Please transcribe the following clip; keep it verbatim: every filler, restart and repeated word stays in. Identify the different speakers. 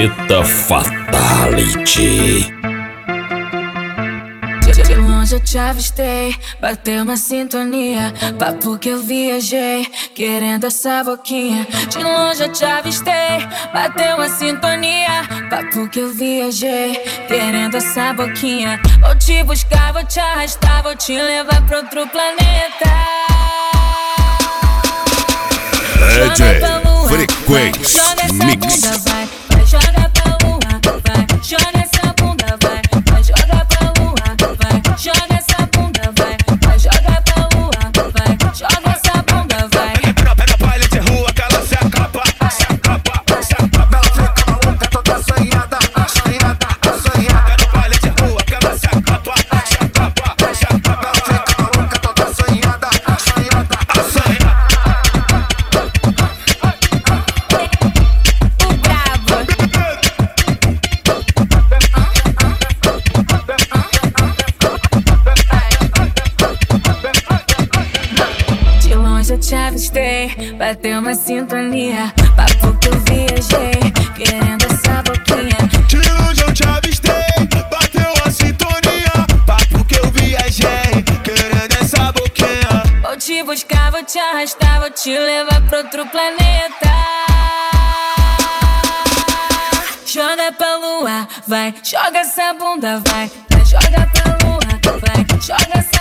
Speaker 1: Planeta Fatality.
Speaker 2: De longe eu te avistei, bateu uma sintonia. Papo que eu viajei, querendo essa boquinha. De longe eu te avistei, bateu uma sintonia. Papo que eu viajei, querendo essa boquinha. Vou te buscar, vou te arrastar, vou te levar pra outro planeta.
Speaker 1: D J Frequência Mix.
Speaker 2: Vai, vai, joga pra lua, vai, joga essa bunda, vai, vai, joga pra lua, vai, joga essa bunda, vai, vai, joga pra lua, vai, joga essa bunda, vai.
Speaker 3: Pega pega baile de rua que ela se acaba, se acaba, se acaba. Ela fica maluca, toda assanhada, assanhada, assanhada. Pega baile de rua que ela se acaba, se acaba, se acaba. Ela fica maluca, toda assanhada, assanhada, assanhada.
Speaker 2: Eu te avistei, bateu uma sintonia. Papo que eu viajei, querendo essa boquinha.
Speaker 3: De longe eu te avistei, bateu a sintonia. Papo que eu viajei, querendo essa boquinha.
Speaker 2: Vou te buscar, vou te arrastar, vou te levar pra outro planeta. Joga pra lua, vai, joga essa bunda, vai, vai, joga pra lua, vai, joga essa